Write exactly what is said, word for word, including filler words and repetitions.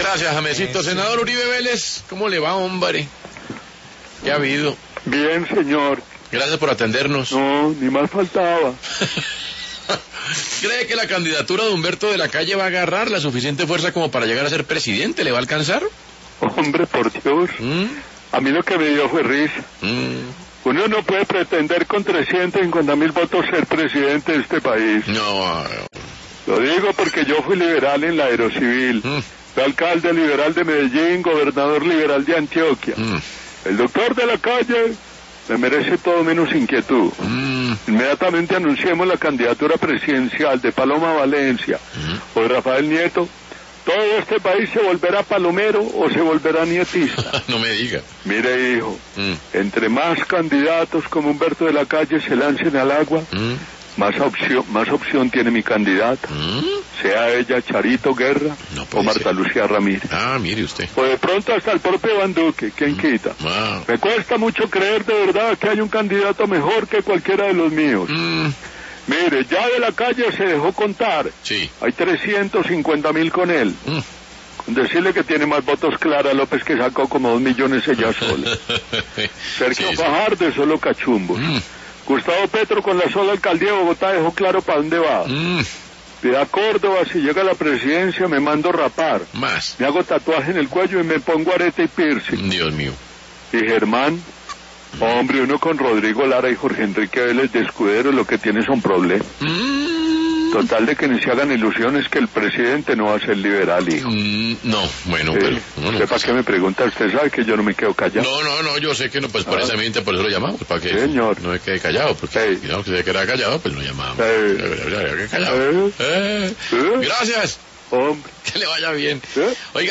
Gracias, Jamesito. Senador Uribe Vélez, ¿cómo le va, hombre? ¿Qué ha habido? Bien, señor. Gracias por atendernos. No, ni más faltaba. ¿Cree que la candidatura de Humberto de la Calle va a agarrar la suficiente fuerza como para llegar a ser presidente? ¿Le va a alcanzar? Hombre, por Dios. ¿Mm? A mí lo que me dio fue risa. ¿Mm? Uno no puede pretender con trescientos cincuenta mil votos ser presidente de este país. No. Lo digo porque yo fui liberal en la Aerocivil. ¿Mm? Fui alcalde liberal de Medellín, gobernador liberal de Antioquia. ¿Mm? El doctor de la Calle me merece todo menos inquietud. ¿Mm? Inmediatamente anunciemos la candidatura presidencial de Paloma Valencia ¿Mm? o de Rafael Nieto. Todo este país se volverá palomero o se volverá nietista. No me diga. Mire, hijo, ¿Mm? entre más candidatos como Humberto de la Calle se lancen al agua, ¿Mm? más opción, más opción tiene mi candidata. ¿Mm? Sea ella Charito Guerra No puede o Marta ser. Lucía Ramírez. Ah, mire usted. O de pronto hasta el propio Iván Duque, ¿quién quita? Ah. Me cuesta mucho creer de verdad que hay un candidato mejor que cualquiera de los míos. Mm. Mire, ya de la Calle se dejó contar. Sí. Hay trescientos cincuenta mil con él. Mm. Con decirle que tiene más votos Clara López, que sacó como dos millones ella sola. Sergio Sí, sí. Fajardo es solo cachumbo. Mm. Gustavo Petro con la sola alcaldía de Bogotá dejó claro para dónde va. Mm. Pida Córdoba, si llega a la presidencia me mando rapar. Más. Me hago tatuaje en el cuello y me pongo arete y piercing. Dios mío. Y Germán, hombre, uno con Rodrigo Lara y Jorge Enrique Vélez de Escudero lo que tiene son problemas. Mm. Total de que ni se hagan ilusiones que el presidente no va a ser liberal, hijo. Mm, no, bueno, Eh, pero... No, no, ¿Usted para qué me pregunta? Usted sabe que yo no me quedo callado. no, no, no, yo sé que no, pues Ah. precisamente por eso lo llamamos, para que Señor. no me quede callado, porque Sí. si no, que se quedara callado, pues lo llamamos. Sí. Eh, eh, eh, callado. Eh. Eh. ¿Eh? Gracias, Hombre. que le vaya bien. ¿Eh? Oiga.